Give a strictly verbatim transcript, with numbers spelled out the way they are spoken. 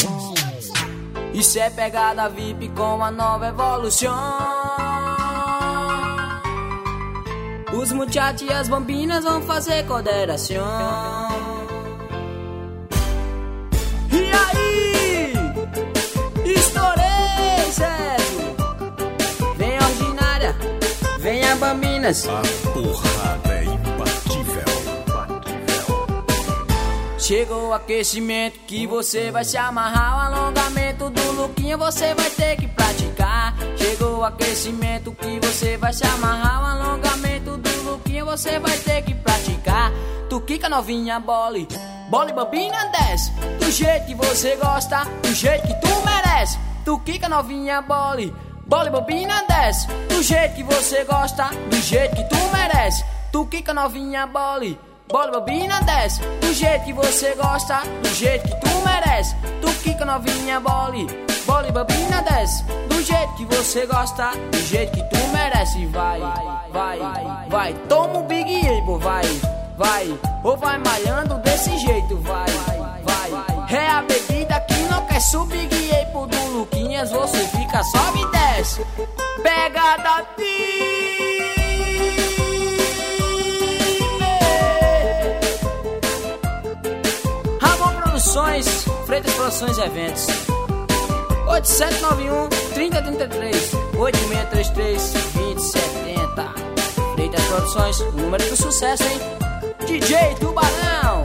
Isso é pegada V I P com a nova evolução. Os muchachos e as bambinas vão fazer cooperação. E aí? Estourei, Sérgio. Vem ordinária, vem a bambinas. A porrada é imbatível. Chegou o aquecimento que você vai se amarrar. O alongamento do Luquinha você vai ter que praticar. Chegou o aquecimento que você vai se amarrar. O alongamento do Luquinha você vai ter que praticar. Tu quica novinha, bole, bole bambina desce. Do jeito que você gosta, do jeito que tu merece. Tu quica novinha, bole, bole bambina desce. Do jeito que você gosta, do jeito que tu merece. Tu quica novinha, bole, bole bobina desce, do jeito que você gosta, do jeito que tu merece. Tu quica novinha, bole, bole bobina desce, do jeito que você gosta, do jeito que tu merece. Vai, vai, vai, vai, toma um Big Apple, vai, vai, ou vai malhando desse jeito, vai, vai. É a bebida que não quer subir Big Apple do Luquinhas, você fica, sobe e desce. Pegada T. Produções, Freitas Produções e Eventos. Oito sete nove um, trinta trinta e três, oito seis três três, vinte setenta. Freitas Produções, número do sucesso, hein? D J Tubarão.